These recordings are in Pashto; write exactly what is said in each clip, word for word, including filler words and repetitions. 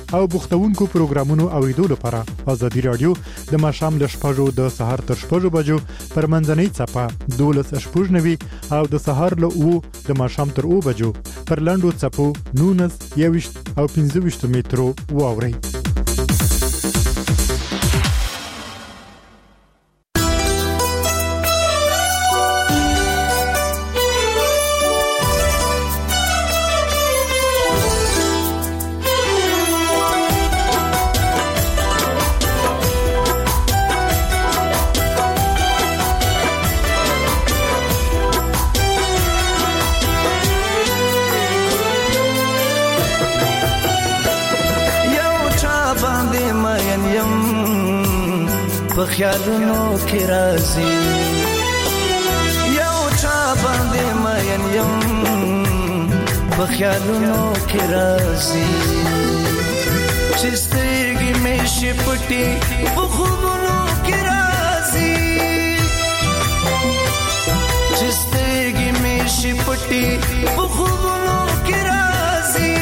او بوختونکو پروګرامونو اوریدو لپاره ازادي رادیو د ماشام ل شپږو د سهار تر شپږو بجو پر منځنۍ چپه دولس شپږ نوي او د سهار له او د ماشام تر او بجو پر لاندو چپو نونس یوشت او پنځه ویشت مترو واوري. خیالونو کې راځي یو چا باندې مین یم په خیالونو کې راځي چې سترګې مې شي پټې په خوبونو کې راځي چې سترګې مې شي پټې په خوبونو کې راځي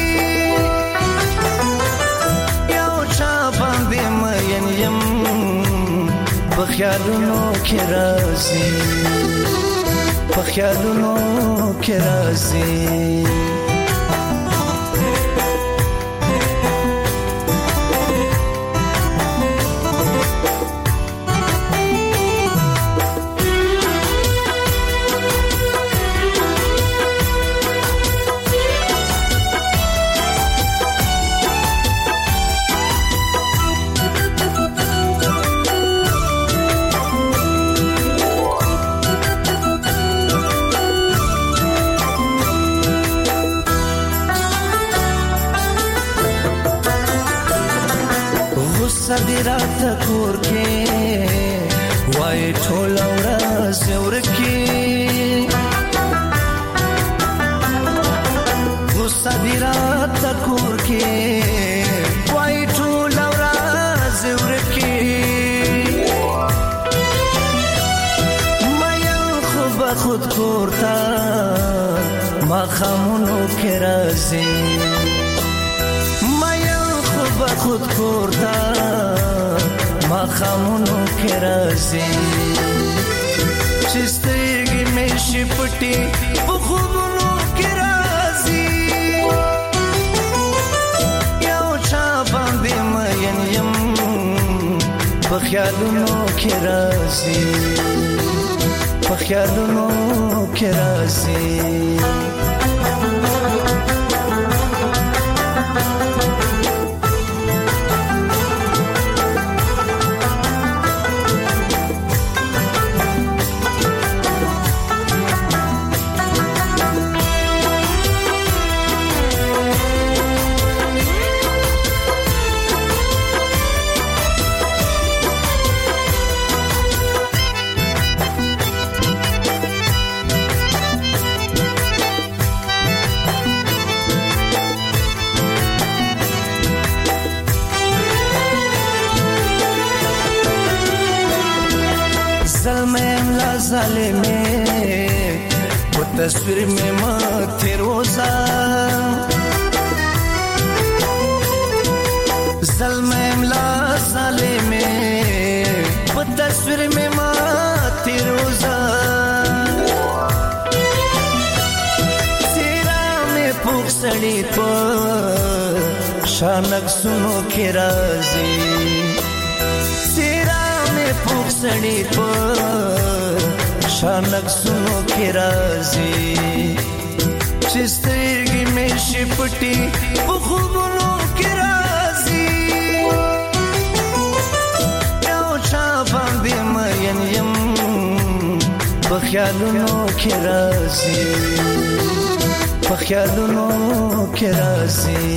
یو چا باندې مین یم په خیالونو کې راځي په خیالونو کې راځي صدرات کور کې وای ټول ورځ ورکی و صدرات کور کې وای ټول ورځ ورکی مې خو به خود کوړتا ما خامونو کې راځي خود کوړتا ما خامونو کې راځي چې سترګې مې شي پټې په خوبونو کې راځي یو چا باندې مین یم په خیالونو کې راځي په خیالونو کې راځي ظالمه वो तस्वीर में माथे रोजा ज़ल्मे इमला ज़ालिमे वो तस्वीर में माथे रोजा तेरा में पुखसड़ी पर शानक सुनो के राज़ी तेरा में पुखसड़ी पर शानक सुनो के राज़ी چې سترګې مې شي پټې په خوبونو کې راځي یو چا باندې مین یم په خیالونو کې راځي په خیالونو کې راځي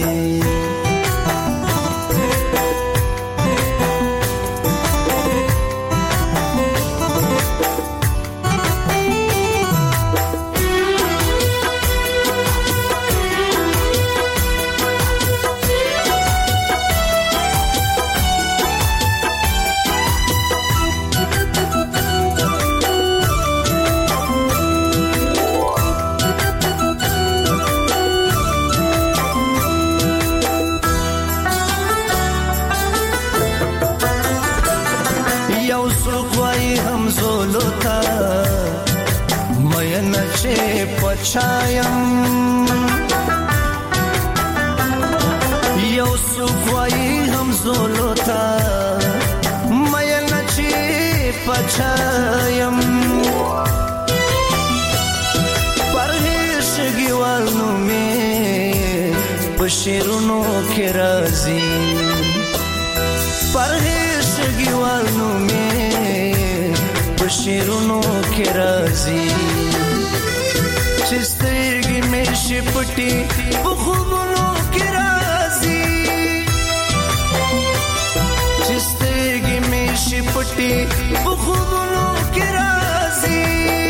پچایم یو سوکوایی هم زولوتا میا نچی پچایم پرهیشگی والنو می پشیرونو کی رازی پرهیشگی والنو می پشیرونو کی رازی چسترگی می شپٹی بخوبونو کی رازی چسترگی می شپٹی بخوبونو کی رازی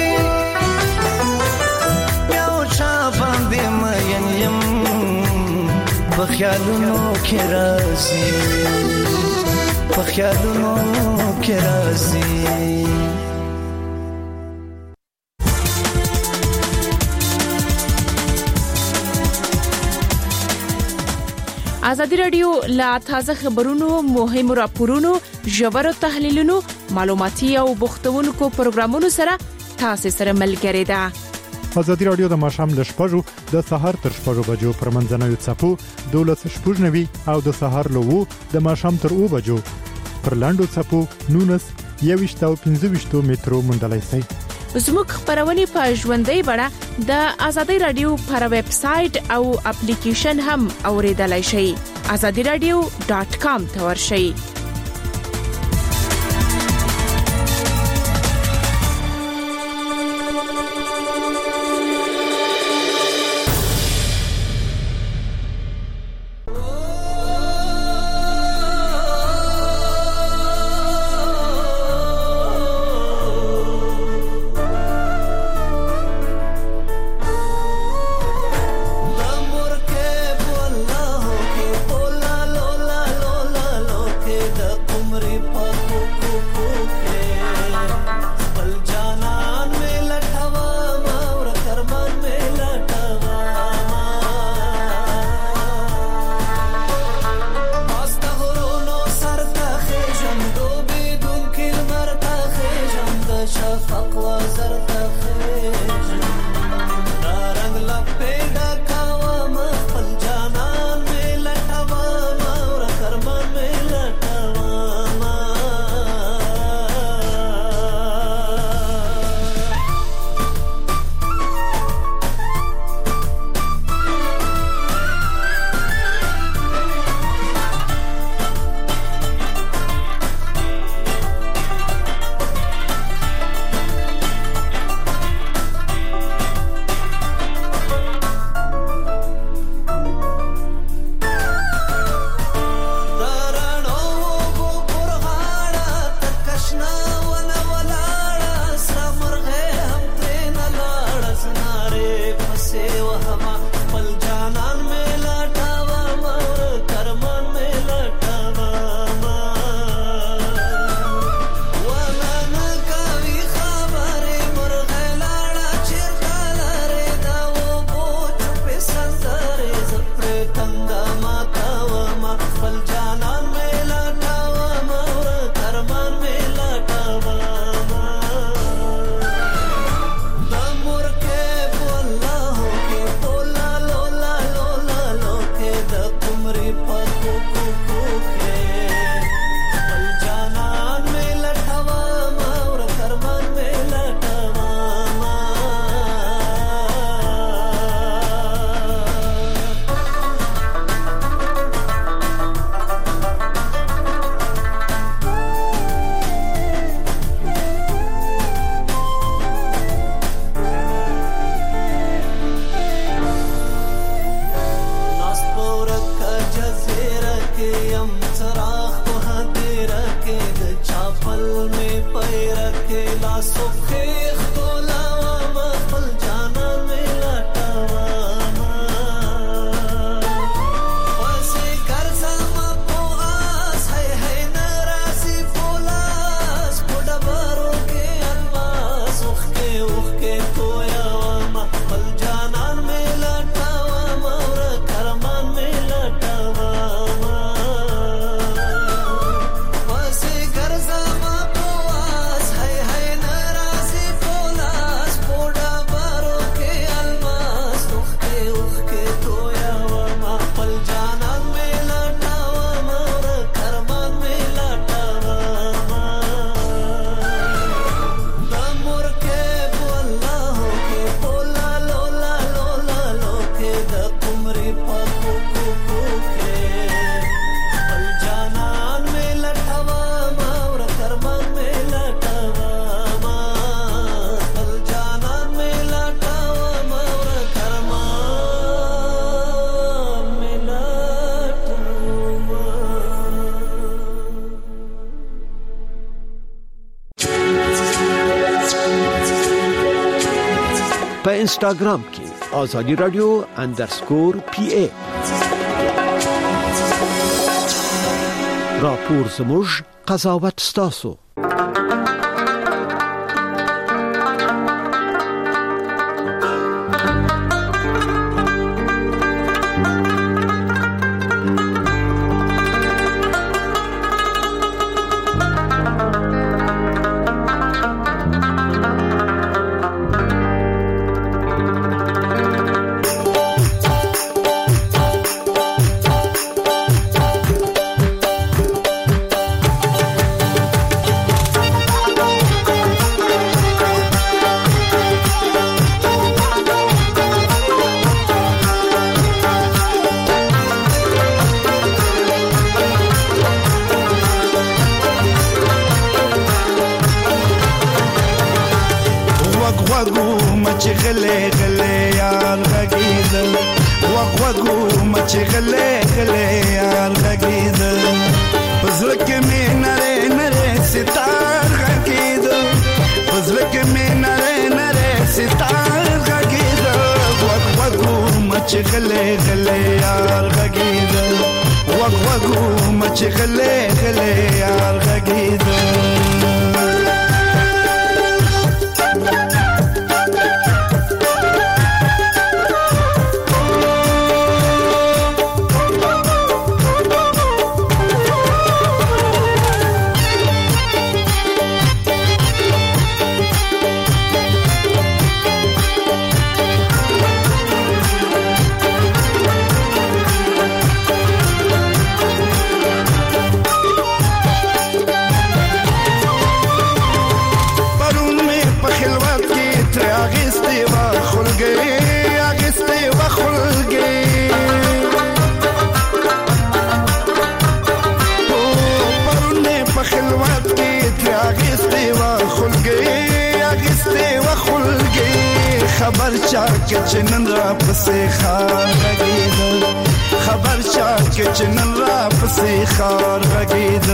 یاو چا باندې مین یم بخیالونو کی رازی بخیالونو کی رازی ازادي رادیو لا تازه خبرونو مهم راپورونو ژور تحلیلونو معلوماتي او بوختونکو پروګرامونو سره تاسو سره ملګری ده. ازادي رادیو د ماشام له شپږو د سهار تر شپږو بجو پر منځنوي چپو دولس شپږنوي او د سهار له وو د ماشام تر او بجو پر لاندو چپو نونس یويشت او پنځه مترو مندلای سي. زموږ خبرونه په ژوندۍ بڼه د ازادي رادیو پر ویب سټ او اپلیکیشن هم اوریدلای شئ. azadi radio dot com ته ورشئ. انسټاګرام کې آزادی رادیو انډرسکور پی ای. راپور زموږ قضاوت ستاسو. خبر چا کې چنن را پسې خار غږید خبر چا کې چنن را پسې خار غږید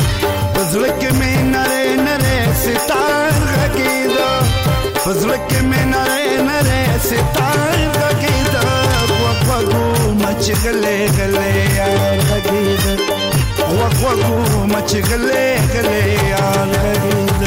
پزړه کې مې نره نره ستار غږید پزړه کې مې نره نره ستار غږید وق وقو مچ غلې غلې یار غږید وق وقو مچ غلې غلې یار غږید.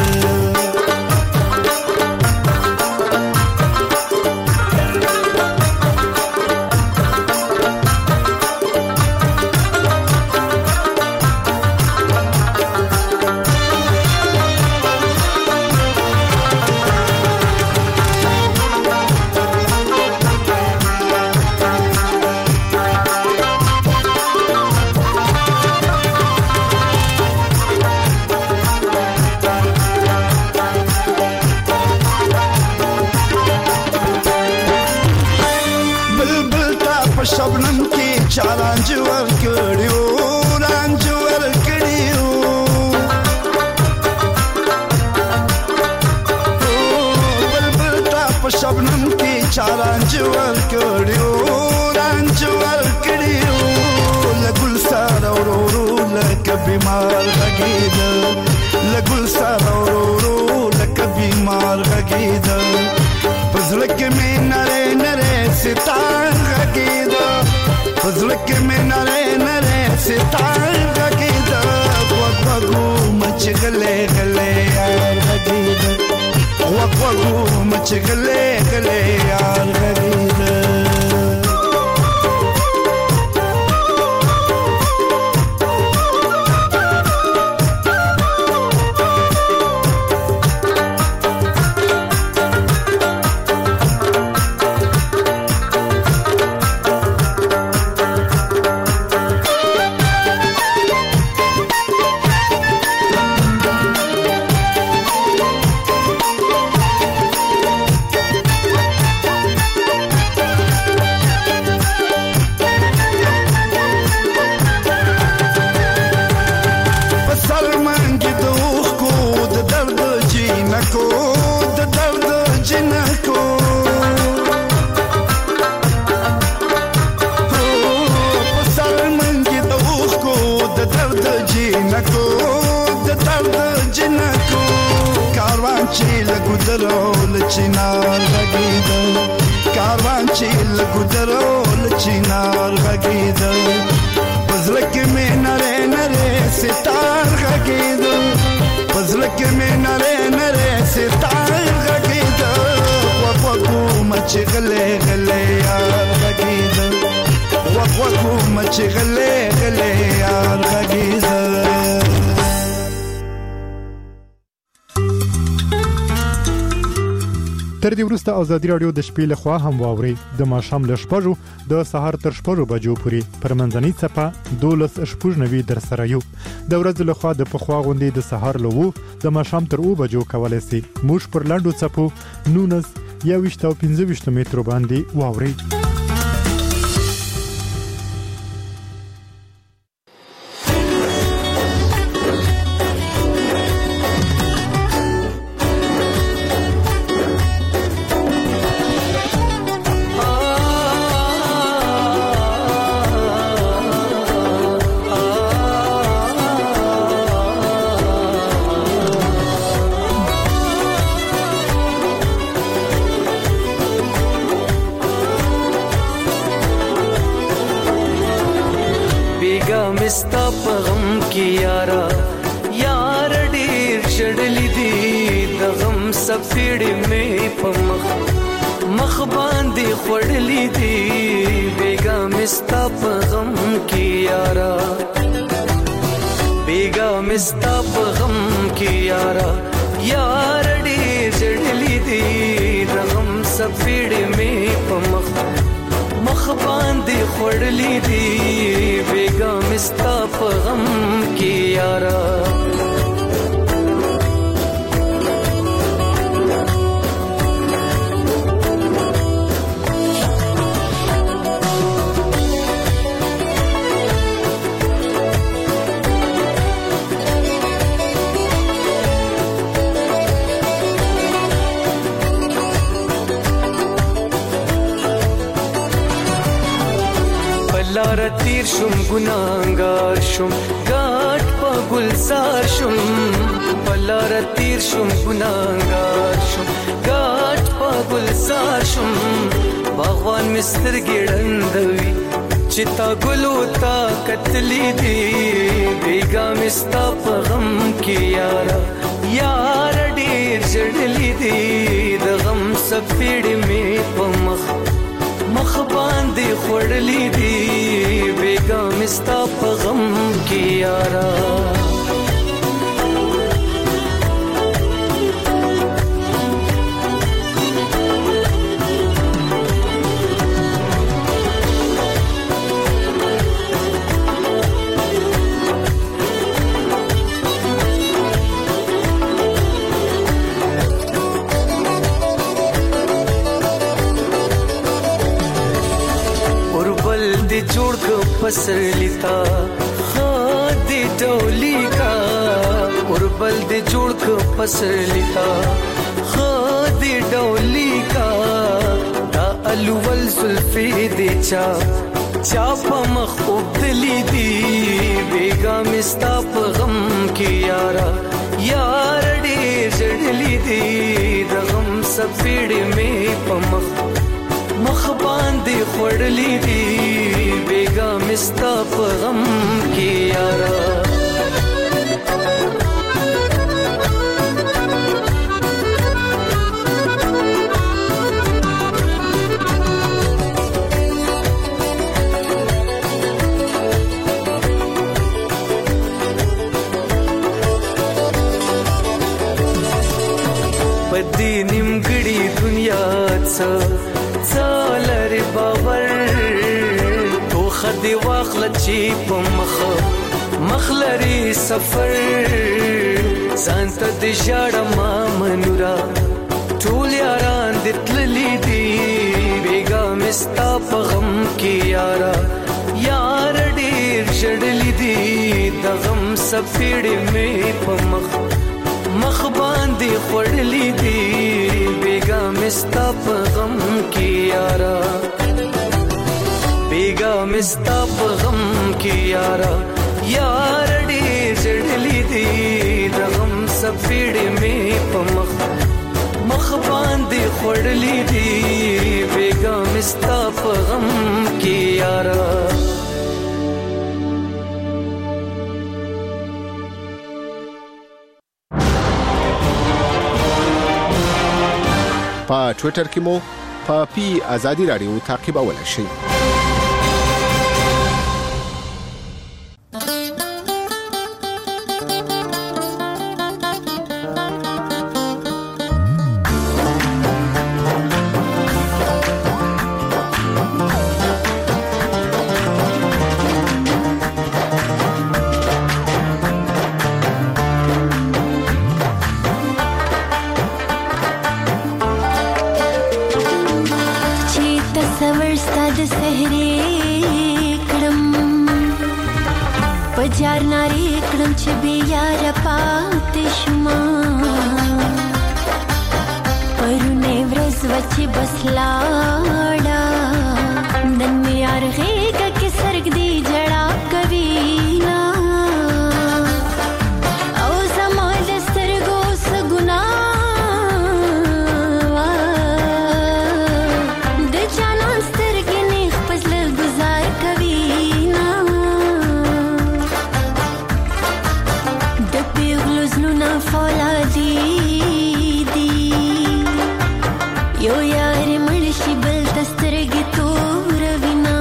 شبنم کی چارانج ور کړیو رانج ور کړیو بلبل تا په شبنم کی چارانج ور کړیو رانج ور کړیو لګل سار اورورو لک بیمار غږید لګل سار اورورو لک بیمار غږید پزړه کې مې نره نره ستار غږید پزړه کې مې نره نره ستار غږید وق وقو مچ غلې غلې یار غږید وق وقو مچ غلې غلې یار غږید. لګودرو لچینار غږیده کاروان چې لګودرو لچینار غږیده پزړه کې مې نره نره ستار غږیده پزړه کې مې نره نره ستار غږیده وقوقو مچ غلې غلې یار غږیده وقوقو مچ غلې غلې یار غږیده. تر دې وروسته ازادي رادیو د شپې له خوا هم واوري د ماښام له شپږو د سهار تر شپږو بجو پورې پر منځنۍ څپه دولس شپږ نوي در سره یو د ورځې له خوا د پخوا غونډې د سهار له وو د ماښام تر اوو بجو کولای شي موږ پر لاندو څپو نونس یوویشت او پنځه ویشت مترو باندې واوري. مستا پغم کی یارا یار ډیر شړلی دی د غم سفیړې مې پمخ مخ باندې خړلی دی بیگا مستا پغم کی یارا بیگا مستا پغم کی یارا یار ډیر شړلی دی د غم سفیړې مې پمخ مخ باندې خړلی دی بیگا مستا په غم کې یارا لار تیر شم گناهگار شم گاٹ پا گلزار شم لار تیر شم گناهگار شم گاٹ پا گلزار شم باغوان مستر ګړندوي چتا ګلو تا قتلی دی بیگا مستا په غم کې یارا یار ډیر جړلی دی د غم سفیړې مې په مخ مخ باندې خړلی دی بیگا مستا په غم کې یارا جوړ کو پسر لیتا خادي ډولي کا اوربل دې جوړ کو پسر لیتا خادي ډولي کا دا الول زلفي دې چا چا په مخ وبدلی دی بیگا مستا په غم کې یارا یار ډېر جړلی دی د غم سفیړې مې په مخ مخ باندې خړلی دی بیگا مستا په غم کې یارا پدې نیمګړي دنیا څه څالر باور تو خدي واخل چی په مخ مخلري سفر ځان ته د ژړه ما منورا ټول یاران د تللی دی بیگا مستا په غم کې یارا یار ډېر جړلی دی د غم سفیړې مې په مخ مخ باندې خړلی دی بیگا مستا په غم کې یارا بیگا مستا په غم کې یارا یار ډېر جړلی دی د غم سفیړې مې په مخ باندې خړلې دي بیګا مستا په غم کې یارا په ټوئیټر کې مو په پی آزادی رادیو تعقیبولای شئ. پجار ناری کړم چې بیا را پاتې شوما پرونه ورځ وچې بس لاړه نن مې ارغېږه کې سرګ دی جړا کوي نا او زما د سترګو څه ګناه د جانان سترګې نه خپل گزار کوي فولادي دي یو یار مرشي بل دسترګي تور وینا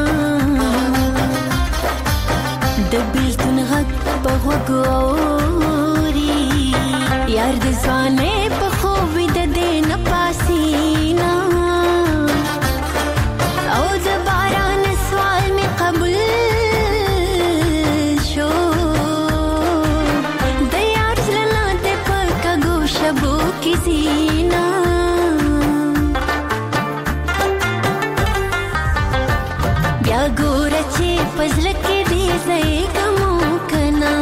د بیلتون غږ په غوږوري یار د ځوانې په خوب د دې نه پاسینا او د باران سوال می قبول شو شبو کی زینا بیا ګور چې پزل کې دې زې کمو کنا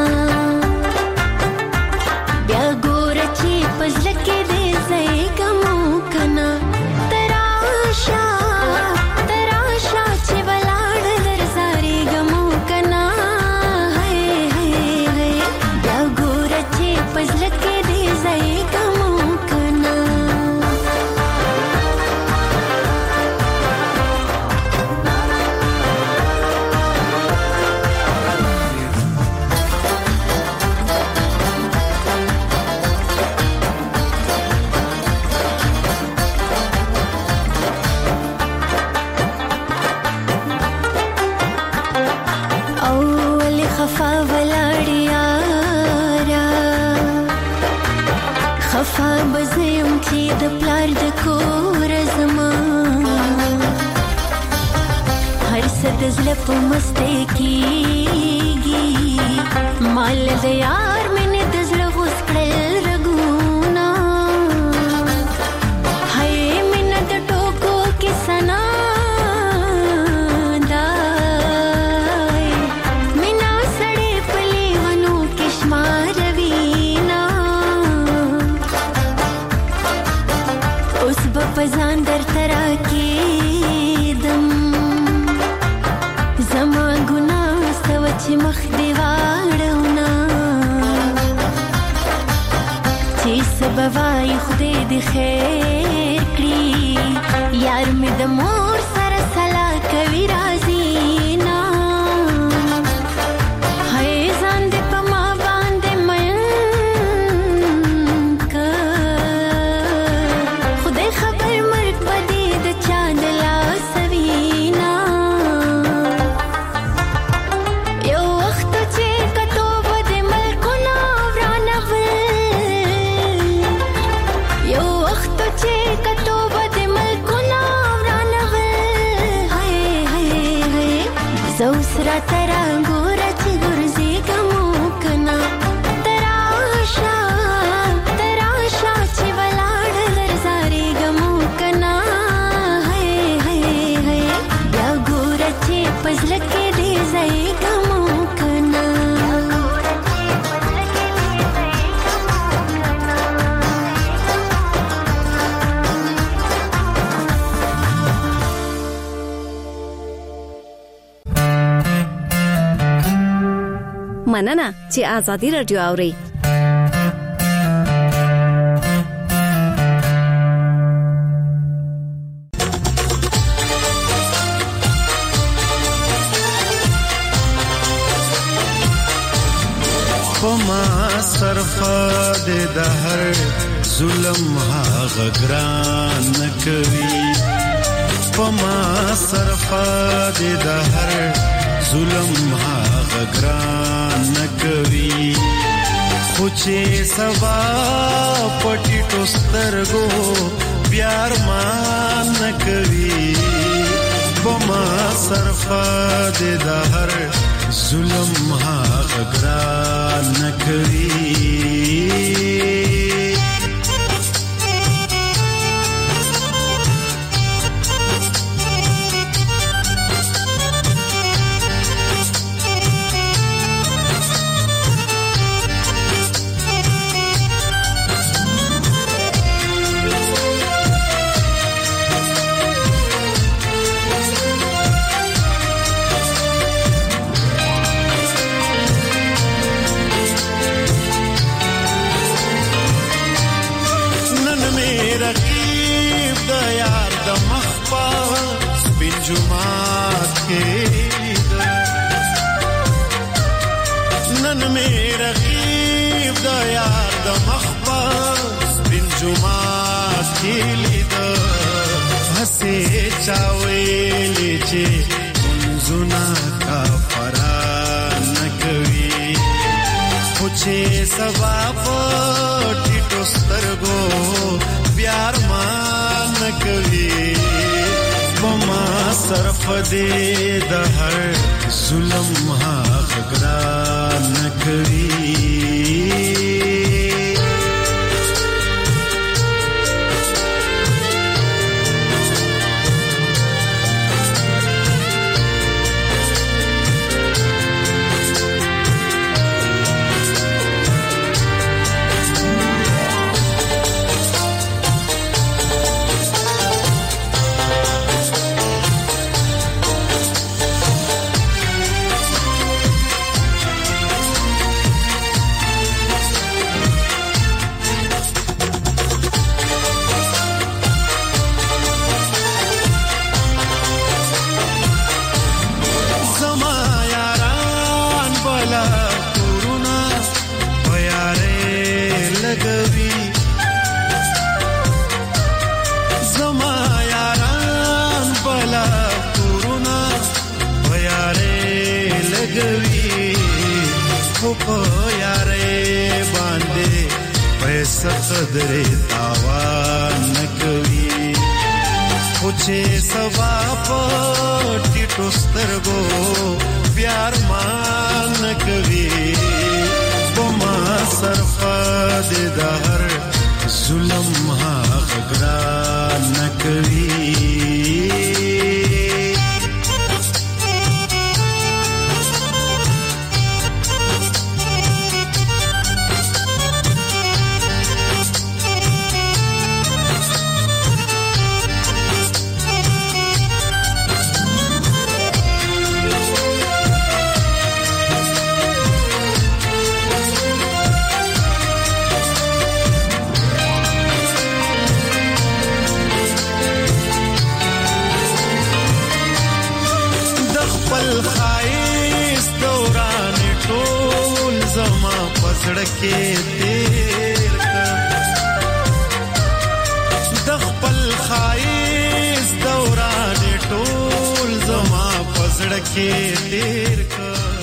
بیا ګور چې پزل کې دې زې کمو کنا تراشا تراشا چې ولاړ درزاري غمو کنا هي هي هي بیا ګور چې پزل کې دې زې خفا ولاړیارا خفا بزیم چې د پلار د کور زما هر څه د زړه په مسته کېږي مال د یار مینې د زړه غوس کړل رګونه هی مینه د ټوکو کې سنا پزان در ترا کېدم زما ګناه سوه چې مخ دې واړونا چې څه به وایي خدای دې خیر کړي یار مې د مور سره سلا کوي راځي نا هی ځان دې په ما باندې مین که خدای خبر مرګ بدې د چا د لاس وینا یو وخت چې کتو بده ملکونه ورانول یو وخت چې کتو بده ملکونه ورانول هاي هاي هاي زو سره ترا ګور چې ګرځي کوم کنا تراشا تراشا چې ولاړ درزاري ګمو کنا هاي هاي هاي بیا ګور چې پزل کې دې زې ګمو کنا مننه چې آزادی رادیو اوري پما صرفه د دهر ظلم هغه ګران نکوي پما صرفه د دهر ظلم هغه ګران نکوي خو چې سبا پټی ټوسترګو بیار مان نکوي پما صرفه د دهر ظلم هغه ګران نکوي جمعات کې نن مې رقیب د یار د مخبر بن جمعات کې لید هسه چاوي چې منځونه کا فران نکوي خو چې سبا پټی ټوسترګو بیار مان نکوي پما صرف دې د هر ظلم هغه ګران نکوي قدر تاوان نکوي خو چې سبا پټی ټوسترګو بیار مان نکوي پما صرفه د دهر ظلم هغه ګران نکوي سړکې تیر د خپل خایس دوران ټول زما پسړکې تیر